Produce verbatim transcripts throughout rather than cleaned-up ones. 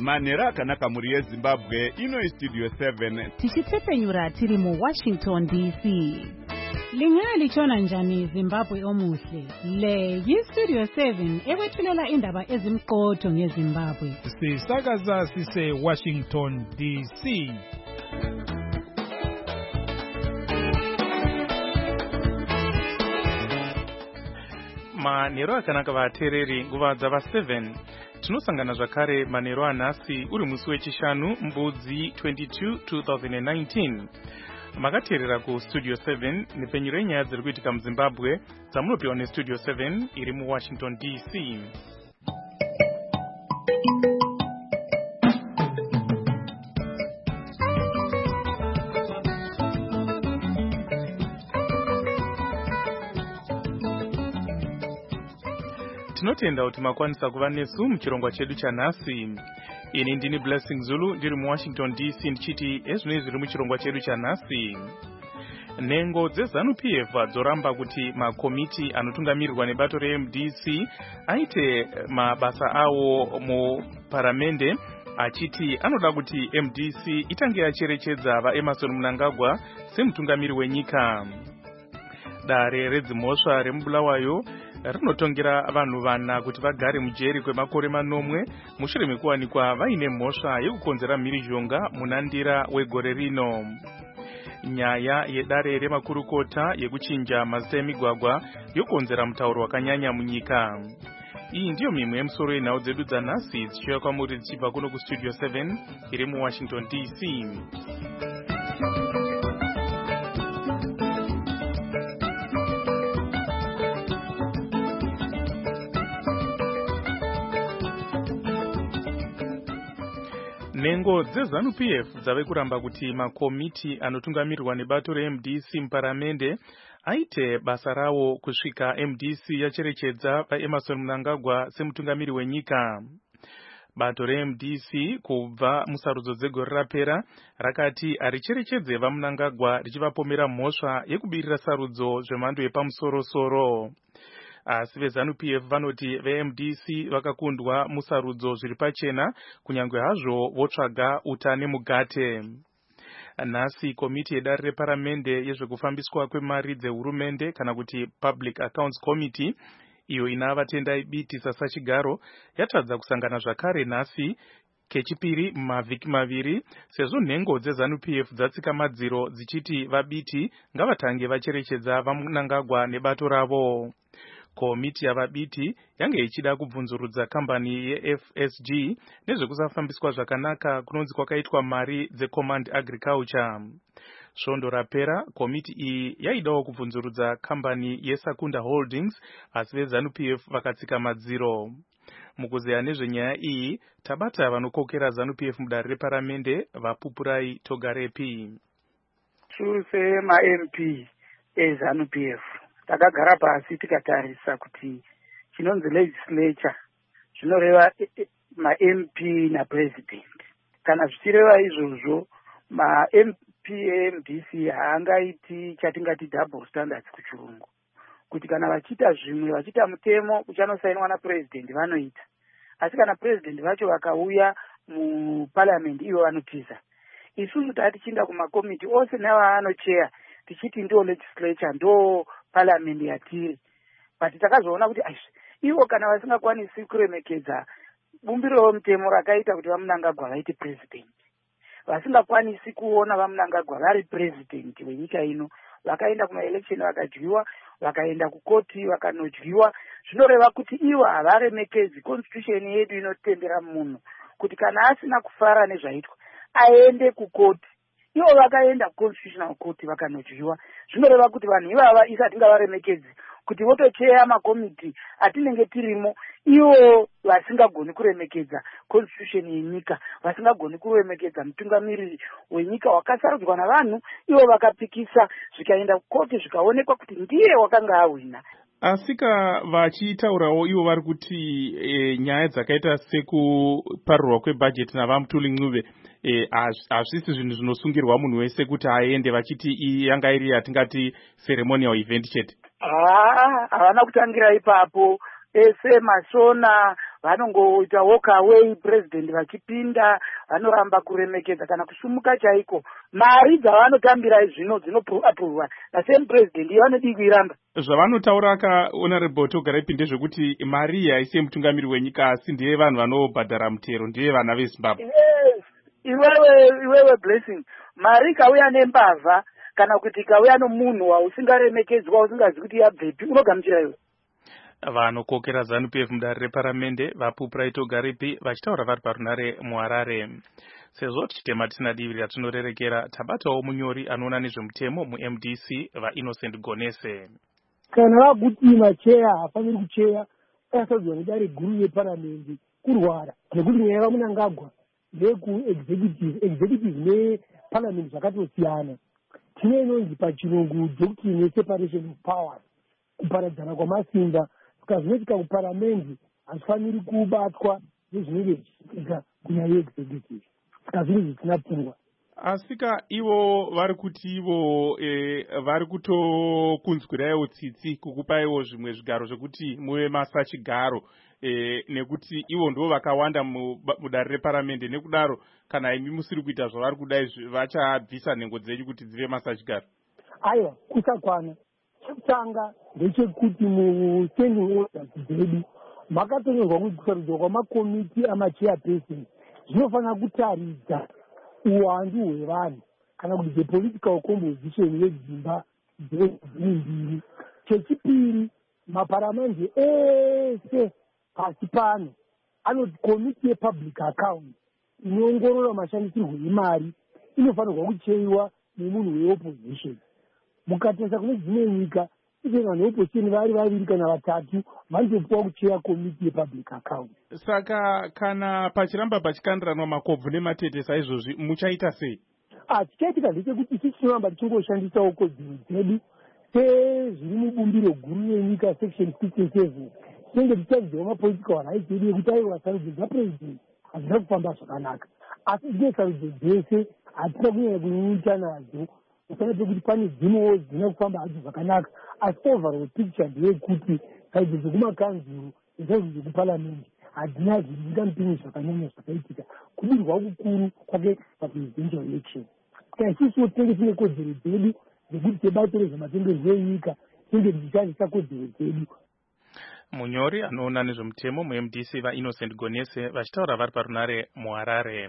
manhero akanaka mhuri yezimbabwe. Ino istudio seven tichitsepenyura tiri mu Washington D C. Lingaya lichona njani Zimbabwe omuhle? Le yistudio seven ekwethulela indaba ezimqotho ngeZimbabwe. Sisakaza sise Washington D C. Manhero akanaka vateereri nguva dzava seven. Tinosangana zvakare manhero anhasi uri musi wechishanu mbudzi twenty-two twenty nineteen. Makateerera ku Studio seven nepenyuro yenyaya dziri kuitika muZimbabwe dzamunopiwa neStudio seven iri muWashington D C. Tinotenda kuti makwanisa kuva nesu muchirongwa chedu chanhasi. Ini ndini Blessing Zulu ndiri muWashington D C ndichiti ezvinoi zviri muchirongwa chedu chanhasi. Nhengo dzeZANU P F dzoramba kuti makomiti anotungamirirwa nebato reM D C aite mabasa awo muparamende, achiti anoda kuti M D C itange yacherechedza vaEmmerson Mnangagwa semutungamiri wenyika. Dare redzimhosva remubulawayo rinotongera vanhu vana kuti vagare mujeri kwemakore manomwe mushure mekuwanikwa vaine mhosva yekukonzera mhirizhonga munandira wegore rino. Nyaya yedare remakurukota yekuchinja mazita emigwagwa yokonzera mutauro wakanyanya munyika. Iyi ndiyo mimwe yemusoro yenhau dzedu dzanhasi dzichiuya kwamuri dzichibva kuno kuStudio seven iri muWashington D C. Nhengo dzeZANU P F dzave kuramba kuti makomiti anotungamirirwa nebato reM D C muparamende aite basa rawo kusvika M D C yacherechedza vaEmmerson Mnangagwa semutungamiri wenyika. Bato reM D C kubva musarudzo dzegore rapera rakati haricherechedze vaMnangagwa richivapomera mhosva yekubirira sarudzo zvemhando yepamusoro-soro. Asi veZANU P F vanoti veM D C vakakundwa musarudzo zviri pachena kunyange hazvo votsvaga utane mugate. Nhasi komiti yedare reparamende yezvekufambiswa kwemari dzehurumende kana kuti Public Accounts Committee iyo ina vatendai biti sasachigaro yatadza kusangana zvakare nhasi kechipiri mumavhiki maviri sezvo nhengo dzeZANU P F dzatsika madziro dzichiti vabiti ngavatange vacherechedza vaMnangagwa nebato ravo. Komiti yavabiti yange ichida kubvunzurudza kambani yeF S G nezvekusafambiswa zvakanaka kunonzi kwakaitwa mari dzeCommand Agriculture. Svondo rapera komiti iyi yaidawo kubvunzurudza kambani yeSakunda Holdings asi veZANU P F vakatsika madziro. Mukuzeya nezvenyaya iyi tabata vanokokera ZANU P F mudare reparamende vaPupurai Togarepi. Chuse maM P eZANU P F takagara pasi tikatarisa kuti chinonzi legislature zvinoreva maM P napresident. Kana zvichireva izvozvo maM P eM D C haangaiti chatingati double standards kuchirungu, kuti kana vachiita zvimwe vachiita mutemo uchanosainwa napresident vanoita, asi kana president vacho vakauya muparliament ivo vanotiza. Isusu tatichinda kumakomiti ose navaanocheya tichiti ndo legislature ndo parliament yatiri, but takazoona kuti aish ivo kana vasingakwanisi kuremekedza bumbiro romutemo rakaita kuti vaMnangagwa vaite president, vasingakwanisi kuona vaMnangagwa vari president wenyika ino, vakaenda kumaelection vakadyiwa, vakaenda kukoti vakanodyiwa, zvinoreva kuti ivo havaremekedzi constitution yedu inotendera munhu kuti kana asina kufara nezvaitwa aende kukoti. Ivo vakaenda kuconstitutional court vakanodyiwa, zvinoreva kuti vanhu ivava isati ngavaremekedzi kuti votocheya makomiti atinenge tirimo, ivo vasingagoni kuremekedza constitution yenyika, vasingagoni kuremekedza mutungamiriri wenyika wakasarudzwa navanhu, ivo vakapikisa zvikaenda kukoti zvikaonekwa kuti ndiye wakanga awina. Asika vachitaurawo ivo vari kuti e, nyaya dzakaita sekuparurwa kwebhajeti navaMutuli Ncube e, hazvisi zvinhu zvinosungirwa munhu wese kuti aende, vachiti iyi yanga iri yatingati ceremonial event chete. Ah, havana kutangira ipapo. Ese Masona vanongoita walk away president vachipinda vanoramba kuremekedza kana kusumuka chaiko. Mari dzavanotambira zvino dzinoapurwa nasame president ivanodi kuiramba. Zvavanotaura ka honorable Togaripi ndezvekuti mari haisi mutungamiri wenyika asi ndiye vanhu vanobhadhara mutero, ndiye vana veZimbabwe. Yes, iwewe iwewe Blessing, mari ikauya nembavha kana kuti ikauya nomunhu wausingaremekedzwa usingazi kuti yabvepi unogamuchira iwe. Vanokokera ZANU P F mudare reparamende vaPuprai Togaripi vachitaura vari parunare muHarare. Sezvo tichitema tisina divi ratinorerekera, tabatawo munyori anoona nezvemutemo muM D C vaInnocent Gonese. Kana vakuti macheya hafaniri kucheya asadzwa nedare guru reparamende kurwara nekuti nyaya yamunangagwa ndekuexecutive executive neparamende zvakatosiyana. Tine inonzi pachirungu doctrine yeseparation of powers, kuparadzana kwamasimba. Saka zvinoitika kuparamende hazvifaniri kubatwa nezvinenge zvichiitika kunyaya yeexecutive. Saka zvinhu zvisina pfungwa. Asika ivo vari kuti ivo e, vari kutokunzwiraiwo tsitsi kukupaiwo zvimwe zvigaro zvekuti muve masachigaro e, nekuti ivo ndo vakawanda mudare reparamende. Nekudaro kana imi musiri kuita zvavari kudai vachabvisa nhengo dzenyu kuti dzive masachigaro. Aiwa, kusakwana. Chekutanga ndechekuti mustanding orders dzedu makatonyorwa kuti kusarudzwa kwamakomiti amachairperson zvinofanira kutaridza uwandu hwevanhu kana kuti the political composition yedzimba dzembiri. Chechipiri, maparamende ese pasi pano anoti komiti yepublic account inoongorora mashandisirwo emari inofanirwa kucheiwa nemunhu weopposition. Mukatesa kune dzimwe nyika ive vanhu veopposition vari vaviri kana vatatu vanotopiwa kucheya komiti yepublic account. Saka kana pachiramba pachikandiranwa makobvu nematete saizvozvi muchaita sei? Ah, chichaitika ndechekuti isusu tinoramba tichingoshandisawo kodzero dzedu sezviri mubumbiro guru renyika section sixty-seven. Tinenge tichadzidzawo mapolitical rights edu ekuti aiwa sarudzo dzapresident hadzina kufamba zvakanaka, asi dzine sarudzo dzese hatina kunyanya kunyunyuta nadzo. Ukana pekuti pane dzimwewo dzina kufamba hadzo zvakanaka, asi overall picture ndeyekuti sarudzo dzekumakanzuru nesarudzo dzekuparamende hadzina zvingamupinyi zvakanyanya zvakaitika. Kudirwa kukuru kwake papresidential election. Saka isusu tinenge tine kodzero dzedu dzekuti tebato rezvematongerwo enyika tinenge tichishandisa kodzero dzedu. Munyori anoona nezvemutemo muM D C vaInnocent Gonese vachitaura vari parunare muHarare.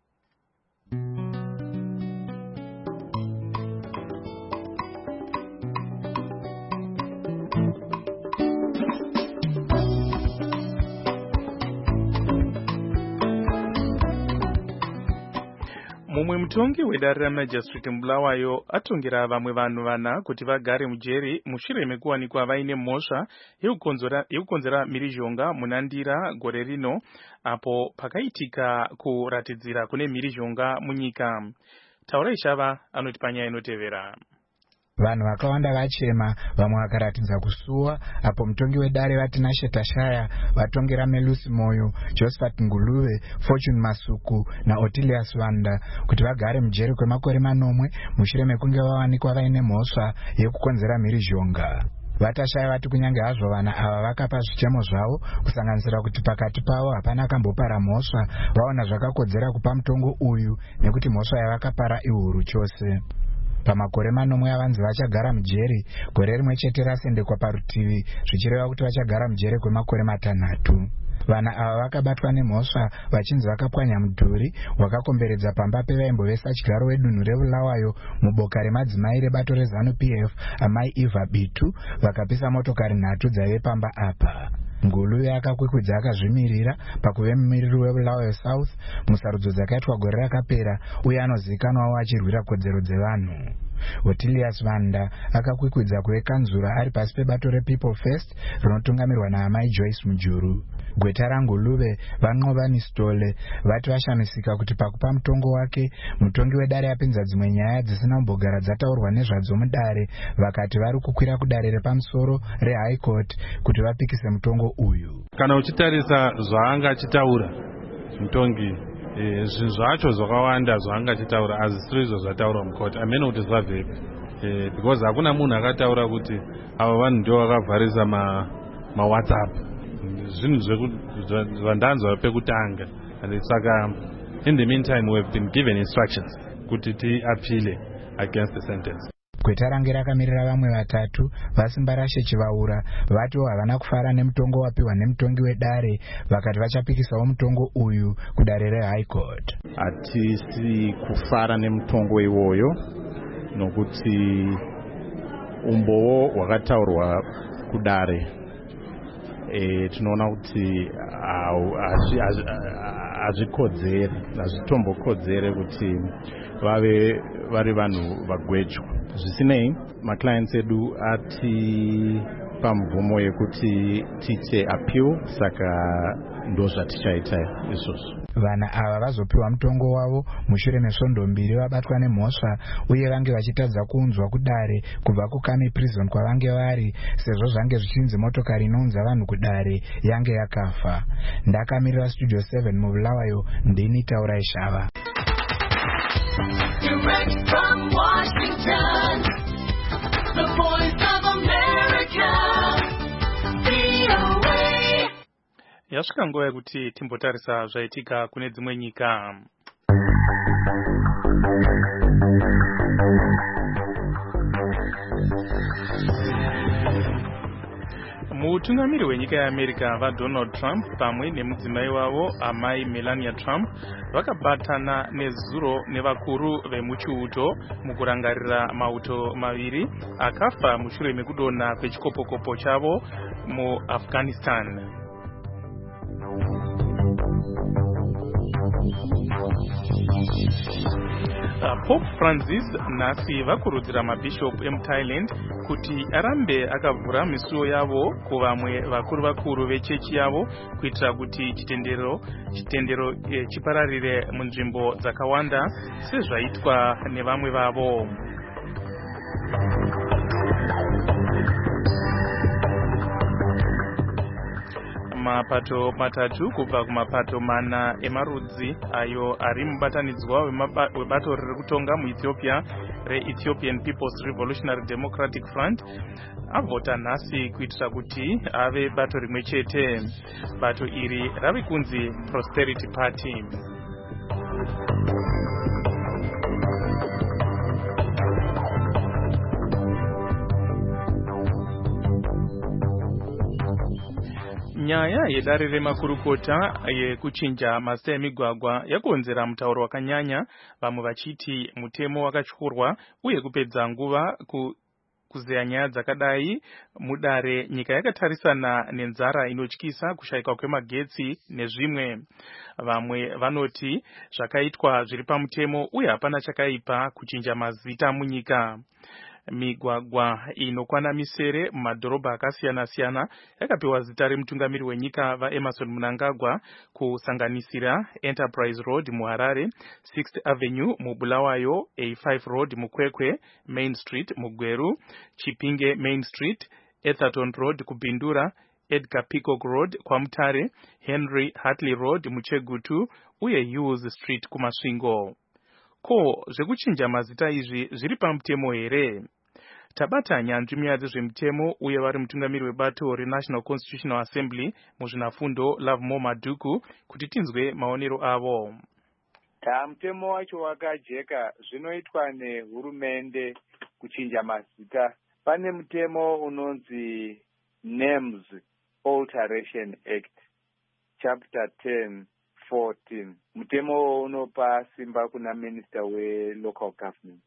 Mumwe mutongi wedare ramajistrate muBulawayo atongera vamwe vanhu vana kuti vagare mujeri mushure mekuwanikwa vaine mhosva yekukonzera mhirizhonga munandira gore rino apo pakaitika kuratidzira kune mhirizhonga munyika. Taura Ishava anoti panyaya inotevera. Vanhu vakawanda vachema, vamwe vakaratidza kusuwa apo mutongi wedare vaTinashe Tashaya, vatongera Melusi Moyo, Josephat Nguluve, Fortune Masuku naOtilius Wanda kuti vagare mujeri kwemakore manomwe mushure mekunge vawanikwa vaine mhosva yekukonzera mhirizhonga. VaTashaya vati kunyange hazvo vana ava vakapa zvichemo zvavo kusanganisira kuti pakati pavo hapana akambopara mhosva, vaona zvakakodzera kupa mutongo uyu nekuti mhosva yavakapara ihuru chose. Pamakore manomwe avanzi vachagara mujeri, gore rimwe chete rasendekwa parutivi zvichireva kuti vachagara mujeri kwemakore matanhatu. Vana ava vakabatwa nemhosva vachinzi vakapwanya mudhuri wakakomberedza pamba pevaimbovesa chigaro wedunhu reBulawayo muboka remadzimai rebato reZANU P F amai Eva Bitu, vakapisa motokari nhatu dzaive pamba apa. Nguluve akakwikwidza akazvimirira pakuve mumiriri weBulawayo South musarudzo dzakaitwa gore rakapera uye anozivikanwawo achirwira kodzero dzevanhu. Otilius Wanda akakwikwidza kuve kanzura ari pasi pebato rePeople First rinotungamirwa naamai Joyce Mujuru. Gweta raNguluve vaNqobani Stole vati vashamisika kuti pakupa mutongo wake mutongi wedare apinza dzimwe nyaya dzisina kumbogara dzataurwa nezvadzo mudare, vakati vari kukwira kudare repamusoro reHigh Court kuti vapikise mutongo uyu. Kana uchitarisa zvaanga achitaura mutongi, e, zvinhu zvacho zvakawanda zvaanga achitaura hazvisiri izvo zvataurwa mukoti, amene kuti zvabvepi, e, because hakuna munhu akataura kuti ava vanhu ndio vakavharisa ma, ma WhatsApp. zvinhu zvandanzwa pekutanga. And saka in the meantime we have been given instructions kuti tiapile against the sentence. Gweta range rakamirira vamwe vatatu vasimba rashe Chivaura vatiwo havana kufara nemutongo wapiwa nemutongi wedare vakati vachapikisawo mutongo uyu kudare reHigh Court. Hatisi kufara nemutongo iwoyo nokuti umbowo hwakataurwa kudare e, tinoona kuti hazvikodzere hazvitombokodzere kuti vave vari vanhu vagwejwa. Zvisinei, maclients edu ati pamvumo yekuti tiite appeal, saka ndo zvatichaita izvozvo. Vana ava vazopiwa mutongo wavo mushure mesvondo mbiri vabatwa nemhosva uye vange vachitadza kuunzwa kudare kubva kuKami prison kwavange vari sezvo zvange zvichinzi motokari inounza vanhu kudare yange yakafa. Ndakamirira Studio seven mubulawayo ndini Taurai Shava. Direct from Washington, the voice of America, V O A. Yasvika nguva yekuti timbotarisa zvaitika kune dzimwe nyika. Mutungamiri wenyika yeAmerica vaDonald Trump pamwe nemudzimai wavo amai Melania Trump vakabatana nezuro nevakuru vemuchiuto mukurangarira mauto maviri akafa mushure mekudonha kwechikopokopo chavo muAfghanistan. Pope Francis nhasi vakurudzira mabhishop emuThailand kuti arambe akavhura misuwo yavo kuvamwe vakuru vakuru vechechi yavo kuitira kuti chitendero chitendero e, chipararire munzvimbo dzakawanda sezvaitwa nevamwe vavo. Mapato matatu kubva kumapato mana emarudzi ayo ari mubatanidzwa webato riri kutonga muEthiopia reEthiopian People's Revolutionary Democratic Front avhota nhasi kuitira kuti ave bato rimwe chete. Bato iri rave kunzi Prosperity Party. Nyaya yedare remakurukota yekuchinja mazita emigwagwa yakonzera mutauro wakanyanya, vamwe vachiti mutemo wakatyorwa uye kupedza nguva ku kuzeya nyaya dzakadai mudare nyika yakatarisana nenzara inotyisa, kushayikwa kwemagetsi nezvimwe. Vamwe vanoti zvakaitwa zviri pamutemo uye hapana chakaipa kuchinja mazita munyika. Migwagwa inokwana misere mumadhorobha akasiyana siyana yakapiwa zita remutungamiri wenyika vaEmerson Mnangagwa, kusanganisira Enterprise Road muHarare, sixth Avenue muBulawayo, A five Road muKwekwe, Main Street muGweru, Chipinge Main Street, Etherton Road kuBindura, Edgar Peacock Road kwaMutare, Henry Hartley Road muChegutu uye Hughes Street kuMasvingo. Ko zvekuchinja mazita izvi zviri pamutemo here? Tabata nyanzvi munyaya dzezvemutemo uye vari mutungamiri webato reNational Constitutional Assembly muzvinafundo Lovemore Maduku kuti tinzwe maonero avo. Ta mutemo wacho wakajeka, zvinoitwa nehurumende kuchinja mazita. Pane mutemo unonzi Names Alteration Act Chapter ten fourteen. Mutemo unopa simba kuna Minister we Local Government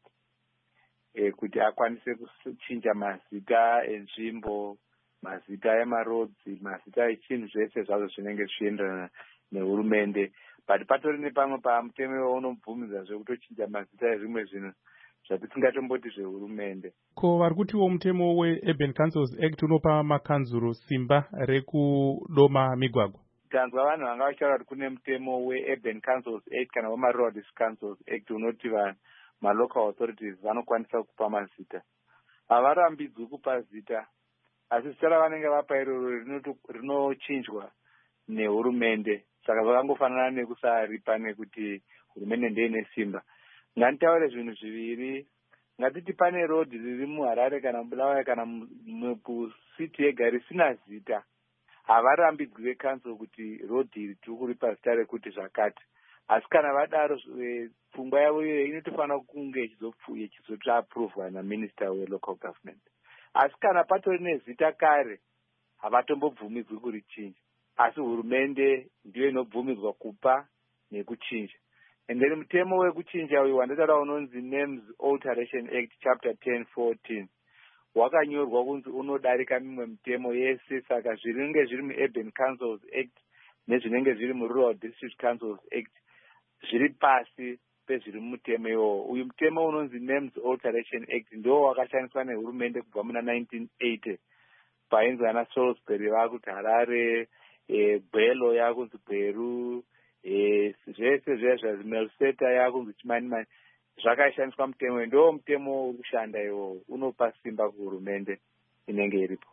e, kuti akwanise kuchinja mazita enzvimbo, mazita emarodzi, mazita echinhu zvese zvazvo zvinenge zvichienderana nehurumende. But patori nepamwe pamutemo unobvumidza zvekutochinja mazita ezvimwe zvinhu zvatisingatomboti zvehurumende. Ko vari kutiwo mutemo weUrban Councils Act unopa makanzuro simba rekudoma migwagwa? Tanzwa vanhu vanga vachitaura kuti kune mutemo weUrban Councils Act kana wemaRoads Councils Act unoti vanhu malocal authorities vanokwanisa kupa mazita. Havarambidzwi kupa zita, asi zita ravanenge vapa iroro rinochinjwa nehurumende. Saka zvakangofanana nekusaripa nekuti hurumende ndeine simba. Nganditaure zvinhu zviviri. Ngatiti pane road riri muHarare kana Bulawayo kana mucity yega risina zita. havarambidzwi vecouncil kuti rodhiri tiri kuripa zita rekuti zvakati, asi kana vadaro pfungwa yavo iyoyo inotofanira kunge ichizoaprovwa naminister welocal government. Asi kana patori nezita kare havatombobvumidzwi kurichinja, asi hurumende ndiyo inobvumidzwa kupa nekuchinja. And then mutemo wekuchinja uyu wandotaura unonzi Names Alteration Act chapter ten fourteen wakanyorwa kunzi unodarika mimwe mitemo yese, saka zvinenge zviri muUrban Councils Act nezvinenge zviri muRural District Councils Act zviri pasi pezviri mumutemo iwowo. Uyu mutemo unonzi Names Alteration Act ndo wakashandiswa nehurumende kubva muna nineteen eighty painzi ana Salisbury vakuti Harare, e, Bwelo yakunzi Bweru, e, zvese zvezvo Melsetter yakunzi Chimanimani zvakashandiswa mutemo. Ndo mutemo uri kushanda iwowo, unopa simba kuhurumende inenge iripo.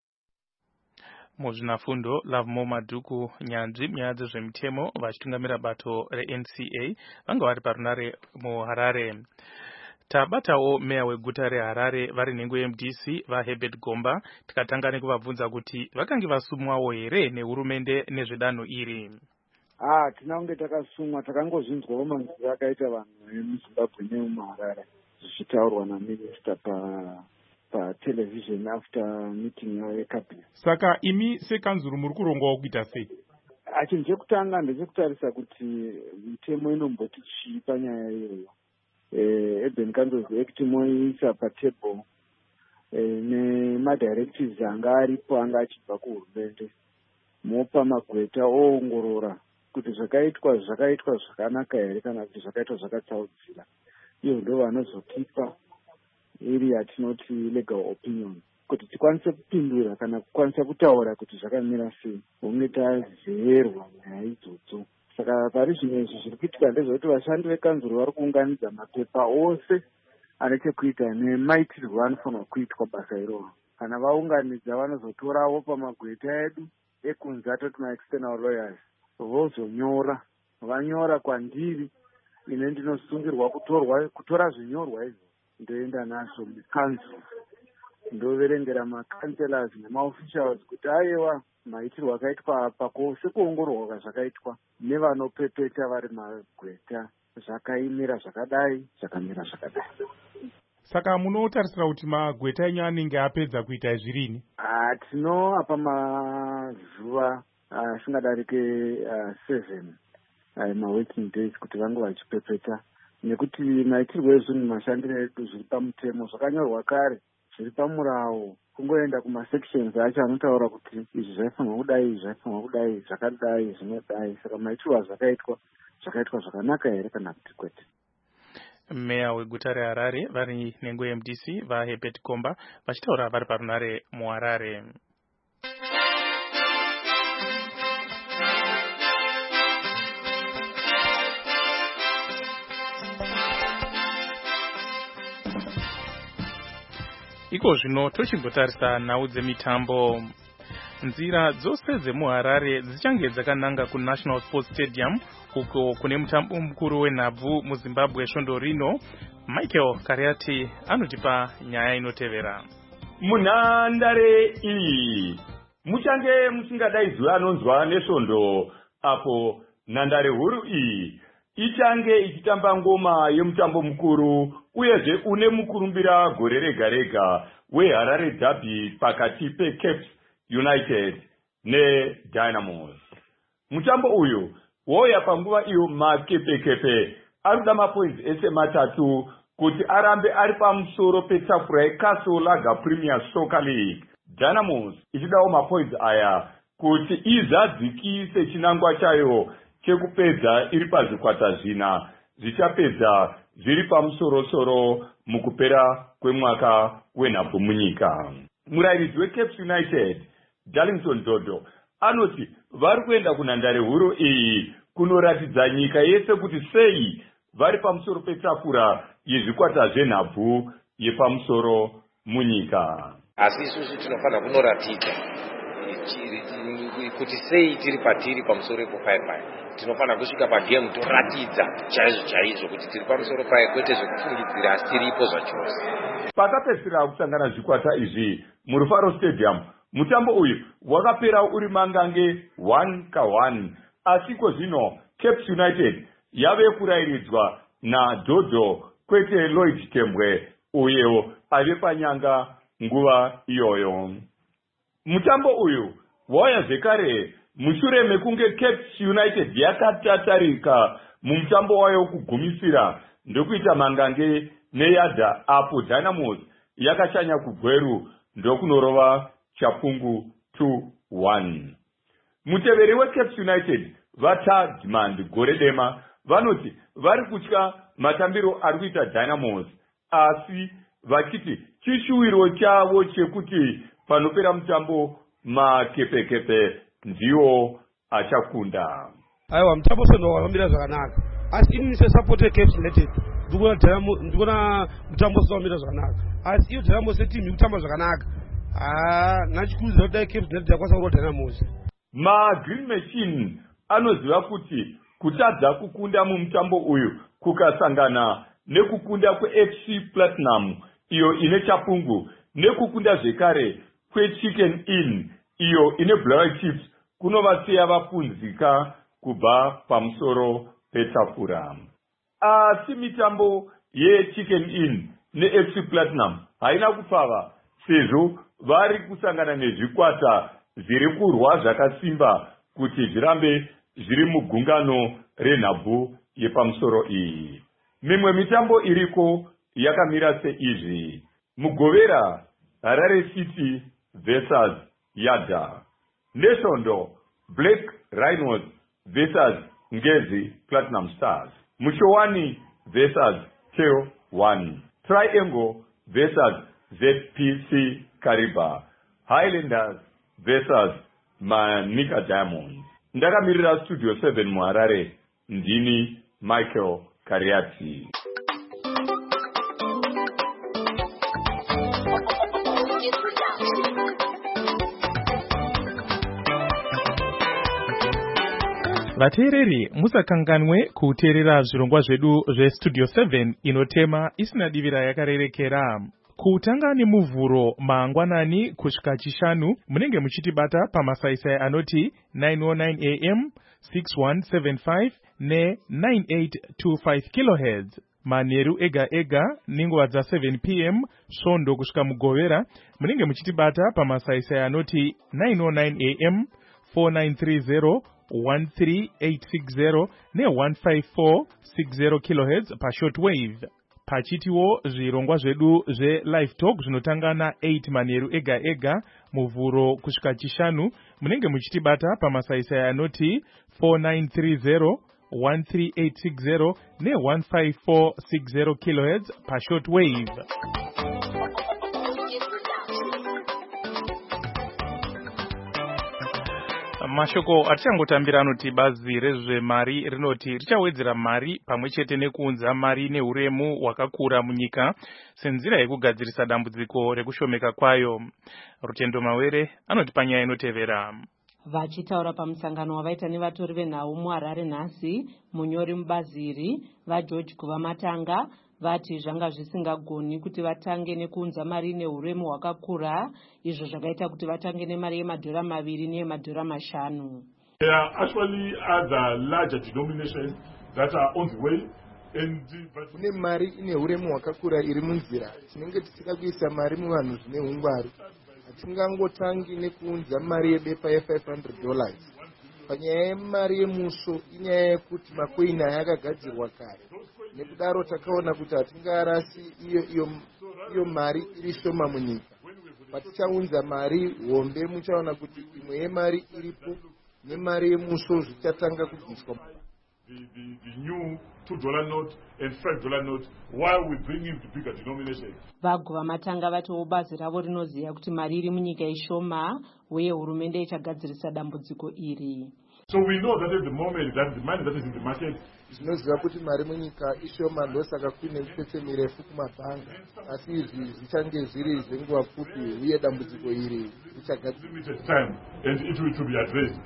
Muzvinafundo Lavmo Madhuku nyanzvi nyaya dzezvemitemo vachitungamira bato reN C A vanga vari parunare muHarare. Tabatawo meya weguta reHarare vari nhengo yeM D C vaHerbert Gomba tikatanga nekuvabvunza kuti vakange vasumwawo here nehurumende nezvedanho iri. Ah, tinange takasumwa, takangozvinzwawo manzwi akaita vanhu vemuZimbabwe nemuHarare zvichitaurwa naminister pa patelevision after meeting yawo yecabinet. Saka imi sekanzuru muri kurongwawo kuita sei? Chinhu chekutanga ndechekutarisa kuti mitemo inomboti chii panyaya iyoyo. Urban Councils Act moisa patable nemadirectives anga aripo anga achibva kuhurumende, mopa magweta oongorora kuti zvakaitwa zvakaitwa zvakanaka here kana kuti zvakaitwa zvakatsaudzira. Iyo ndo vanozotipa iri yatinoti legal opinion kuti tikwanise kupindura kana kukwanisa kutaura kuti zvakamira sei, hunge tazerwa nyaya idzodzo. Saka pari zvimwe izvi zviri kuitika ndezvekuti vashandi vekanzuro vari kuunganidza mapepa ose ane chekuita nemaitirwo anofanirwa kuitwa basa iroro. Kana vaunganidza vanozotorawo pamagweta edu ekunzi atoti ma-external lawyers vozonyora, vanyora kwandiri ine ndinosungirwa kutorwa kutora zvinyorwa izvo ndoenda nazvo mukanzuro, ndoverengera makanselors nemaofficials kuti aiwa maitirwo akaitwa apa kwose kuongororwa kwazvakaitwa nevanopepeta vari magweta zvakaimira zvakadai zvakamira zvakadai. Saka munotarisira kuti magweta enyu anenge apedza kuita zvirini? Ah, tinoapa mazuva asingadarike seven maworking days kuti vange vachipepeta, nekuti maitirwo ezvinhu mashandiro edu zviri pamutemo zvakanyorwa kare, zviri pamurawo. Kungoenda kumasections acho anotaura kuti izvi zvaifanirwa kudai, izvi zvaifanirwa kudai, zvakadai, zvinodai. Saka maitirwo zvakaitwa zvakaitwa zvakanaka here kana kuti kwete. Meya weguta reHarare vari nhengo yeM D C vaHerbert Gomba vachitaura vari parunare muHarare. Iko zvino tochimbotarisa nhau dzemitambo. Nzira dzose dzemuHarare dzichange dzakananga kuNational Sports Stadium uko kune mutambo mukuru wenhabvu muZimbabwe svondo rino. Michael Kariati anotipa nyaya inotevera. Munhandare iyi muchange musingadaidzwi anonzwa nesvondo, apo nhandare huru iyi ichange ichitamba ngoma yemutambo mukuru uyezve une mukurumbira gore rega rega weHarare Derby pakati peCape United neDynamos. Mutambo uyu wauya panguva iyo makepekepe arikuda mapoints ese matatu kuti arambe ari pamusoro petafura yeCastle Lager Premier Soccer League. Dynamos ichidawo mapoints aya kuti izadzikise chinangwa chayo chekupedza iri pazvikwata zvina zvichapedza zviri pamusorosoro mukupera kwemwaka wenhabvu munyika. Murairidzi weCape United Darlington Dodo anoti vari kuenda kunhandare huru iyi kunoratidza nyika yese kuti sei vari pamusoro petafura yezvikwata zvenhabvu yepamusoro munyika. Asi isusu tinofanira kunoratidza kuti sei tiri patiri pamusoro pepaipai. Tinofanira kusvika pagame toratidza chaizvo chaizvo kuti tiri pamusoro paye, kwete zvekufungidzira asi tiripo zvachose. Pakapedzisira kusangana zvikwata izvi muRufaro Stadium mutambo uyu wakapera uri mangange one ka one, asi kozvino Cape United yave kurayiridzwa naDodo kwete Lloyd Tembwe uyo ave panyanga nguva iyoyo. Mutambo uyu wauya zvekare mushure mekunge Cape United yakatatarika mumutambo wayo kugumisira ndokuita mangange neyadha apo Dynamos yakashanya kugweru ndokunorova chapungu two one. Muteveri weCape United vaTadman gore dema vanoti vari kutya matambiro ari kuita Dynamos, asi vachiti chishuwiro chavo chekuti panopera mutambo makepekepe ndiwo achakunda. Aiwa, mutambo seno wamira zvakanaka, asi ini sesupport Cape United ndikuona Dynamos, ndikuona mutambo seno wamira zvakanaka, asi iyo Dynamos team ikutamba zvakanaka. Ah, nachikudzira kuti Cape United yakwanisa kurova Dynamos. Ma Green Machine anoziva kuti kutadza kukunda mumutambo uyu kukasangana nekukunda kweF C Platinum iyo ine chapungu nekukunda zvekare kweChicken Inn iyo ine Black Chips kunovasiya vapunzika kubva pamusoro petafura. Asi mitambo yeChicken Inn neF C Platinum haina kupfava sezvo vari kusangana nezvikwata zviri kurwa zvakasimba kuti zvirambe zviri mugungano renhabvu yepamusoro iyi. Mimwe mitambo iriko yakamira seizvi: Mugovera Harare City versus Yadha, Neshondo Black Rhinos versus Ngezi Platinum Stars, Mushowani versus Teo one, Triangle versus Z P C Kariba, Highlanders versus Manika Diamonds. Ndakamirira Studio seven muHarare, ndini Michael Kariati. Vateereri musakanganwe kuteerera zvirongwa zvedu zveStudio seven inotema isina divira yakarerekera. Kutanga nemuvhuro mangwanani kusvika chishanu munenge muchitibata pamasaisai anoti nine oh nine A M, six one seven five ne nine eight two five kilohertz. Manheru ega ega ninguva dza seven P M svondo kusvika mugovera munenge muchitibata pamasaisai anoti nine oh nine A M, four nine three zero one three eight six zero ne one five four six zero kilohertz pashortwave. Pachitiwo zvirongwa zvedu zve-live talk zvinotanga na eight manheru ega ega muvhuro kusvika chishanu munenge muchitibata pamasaisai anoti four nine three zero one three eight six zero ne one five four six zero kilohertz pashortwave. Mashoko atichangotambira anoti bazi rezvemari rinoti richawedzera mari pamwe chete nekuunza mari neuremu hwakakura munyika senzira yekugadzirisa dambudziko rekushomeka kwayo. Rutendo Mawere anoti panyaya inotevera. Vachitaura pamusangano wavaita nevatori venhau muHarare nhasi, munyori mubazi iri vaGeorge Kuvamatanga vati zvanga zvisingagoni kuti vatange nekuunza mari neuremu hwakakura, izvo zvakaita kuti vatange nemari yemadhora maviri neyemadhora mashanu. There are actually other larger denominations that are on the way. Kune mari ine uremu hwakakura iri munzira. Tinenge tichida kuisa mari muvanhu zvine ungwaru. Hatingangotangi nekuunza mari yebepa ye five hundred dollars. Panyaya yemari yemuso inyaya yekuti makoini aya akagadzirwa kare. Nekudaro takaona kuti hatingarasi iyo iyo iyo mari iri shoma munyika. Patichaunza mari hombe muchaona kuti imwe yemari iripo nemari yemuso zvichatanga kubviswa. The, the, the new two dollar note and five dollar note while we bring in the bigger denominations. VaGuvamatanga vatiwo bazi ravo rinoziva kuti mari iri munyika ishoma uye hurumende ichagadzirisa dambudziko iri. So we know that at the moment that the money that is in the market zvinoziva kuti mari munyika ishoma ndosaka kuine mitsetse mirefu kumabhanga, asi izvi zvichange zviri zvenguva pfupi uye dambudziko iri richagadzirisa.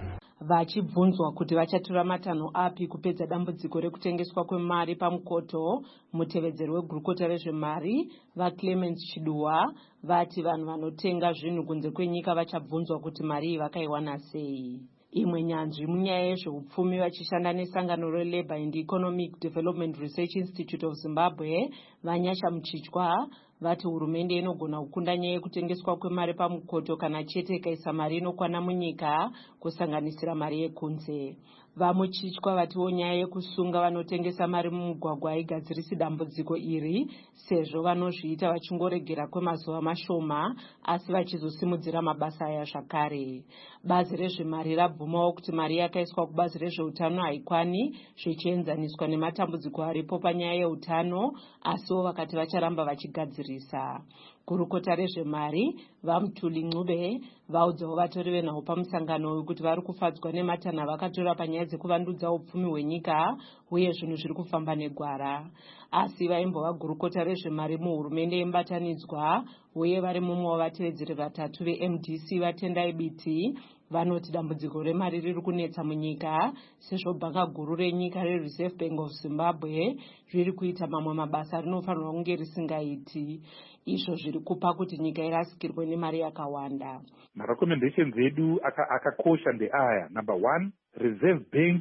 vachibvunzwa kuti vachatora matanho api kupedza dambudziko rekutengeswa kwemari pamukoto. Mutevedzeri wegurukota rezvemari vaClement Chiduwa vati vanhu vanotenga zvinhu kunze kwenyika vachabvunzwa kuti mari iyi vakaiwana sei. Imwe nyanzvi munyaya yezveupfumi vachishanda nesangano reLabour and Economic Development Research Institute of Zimbabwe Vanyasha Muchichwa vati hurumende inogona kukunda nyaya yekutengeswa kwemari pamukoto kana chete ikaisa mari inokwana munyika kusanganisira mari yekunze. Vamuchichwa vatiwo nyaya yekusunga vanotengesa mari mumugwagwa haigadzirisi dambudziko iri sezvo vanozviita vachingoregera kwemazuva mashoma asi vachizosimudzira mabasa aya zvakare. Bazi rezvemari rabvumawo kuti mari yakaiswa kubazi rezveutano haikwani zvichienzaniswa nematambudziko aripo panyaya yeutano, asiwo vakati vacharamba vachigadzirisa. Gurukota rezvemari vaMutuli Ncube vaudzawo vatori venhau pamusangano uyu kuti vari kufadzwa nematanho vakatora panyaya dzekuvandudza upfumi hwenyika uye zvinhu zviri kufamba negwara. Asi vaimbova gurukota rezvemari muhurumende yembatanidzwa uye vari mumwe wavatevedzeri vatatu veM D C vaTendai Biti vanoti dambudziko remari riri kunetsa munyika sezvo bhanga guru renyika reReserve Bank of Zimbabwe riri kuita mamwe mabasa rinofanirwa kunge risingaiti, izvo zviri kupa kuti nyika irasikirwe nemari yakawanda. Marecommendations edu akakosha ndeaya. Number one, Reserve Bank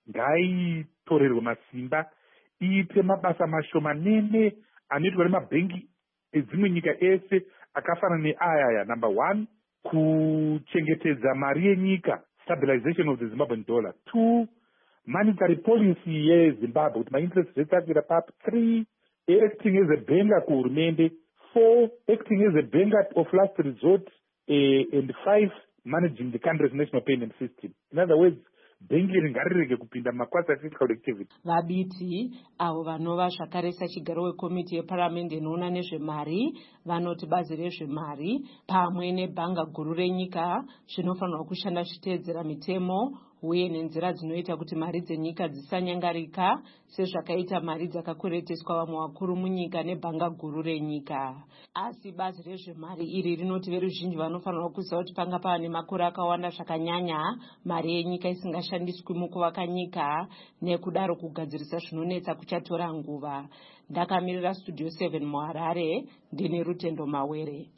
ngaitorerwe masimba iite mabasa mashomanene anoitwa nemabhengi edzimwe nyika ese akafanana neaya. Number one, kuchengetedza mari yenyika, stabilization of the Zimbabwean dollar. Two, monetary policy yeZimbabwe kuti ma-interest rates akwira papi. Three, acting as a banker kuhurumende. Four, acting as a banker of last resort. Uh, and five, managing the country's national payment system. In other words, bengi ringarirege kupinda makwasa fiscal activity. Vabiti avo vanova zvakare sachigaro wekomiti yeparamende inoona nezvemari vanoti bazi rezvemari pamwe nebhanga guru renyika zvinofanirwa kushanda zvichiteedzera mitemo uye nenzira dzinoita kuti mari dzenyika dzisanyangarika sezvakaita mari dzakakwereteswa vamwe vakuru munyika nebhanga guru renyika. Asi bazi rezvemari iri rinoti veruzhinji vanofanirwa kuziva kuti panga pava nemakore akawanda zvakanyanya mari yenyika isingashandiswi mukuvaka nyika, nekudaro kugadzirisa zvinonetsa kuchatora nguva. Ndakamirira Studio seven muHarare ndine Rutendo Mawere.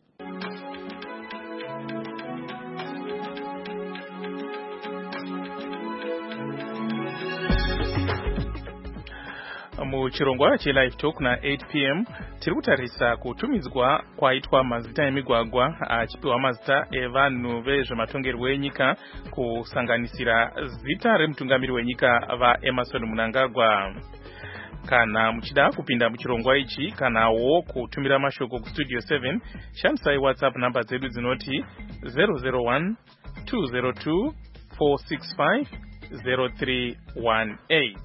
Muchirongwa cheLive Talk na eight p m tiri kutarisa kutumidzwa kwaitwa mazita emigwagwa achipiwa mazita evanhu vezvematongerwo enyika kusanganisira zita remutungamiri wenyika vaEmmerson Mnangagwa. Kana muchida kupinda muchirongwa ichi kanawo kutumira mashoko kuStudio seven shandisai WhatsApp namba dzedu dzinoti zero zero one two zero two four six five zero three one eight.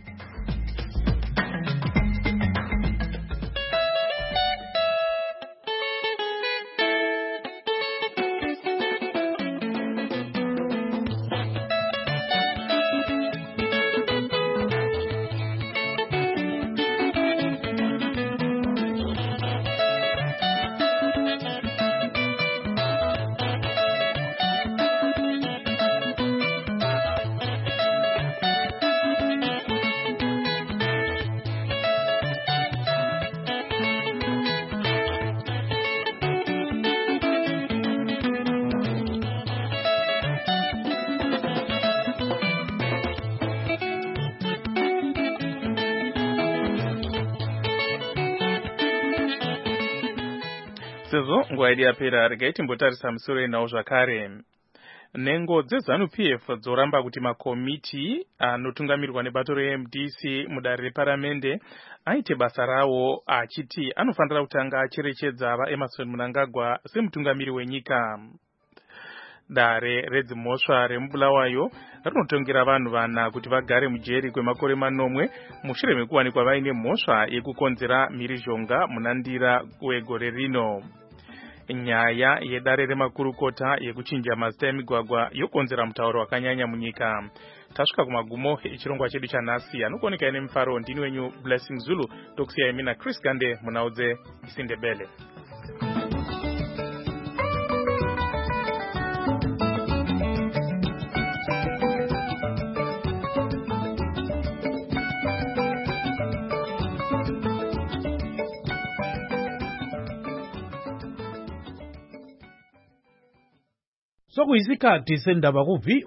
Sezo nguva yedu yapera regai timbotarisa musoro enawo zvakare. Nhengo dzeZANU-P F dzoramba kuti makomiti anotungamirwa nebato reM D C mudare reparamende aite basa rawo achiti anofanira kutanga acherechedza vaEmmerson Mnangagwa semutungamiri wenyika. Dare redzimhosva remubulawayo rinotongera vanhu vana kuti vagare mujeri kwemakore manomwe mushure mekuwanikwa vaine mhosva yekukonzera mhirizhonga munandira wegore rino. Nyaya yedare remakurukota yekuchinja mazita emigwagwa yokonzera mutauro wakanyanya munyika. Tasvika kumagumo echirongwa chedu chanhasi anokuoneka ine mufaro. Ndini wenyu Blessing Zulu tokusiyai mina Chris Gande munaudze Isindebele. Thank you. sokuyisikhathi sendaba ku-V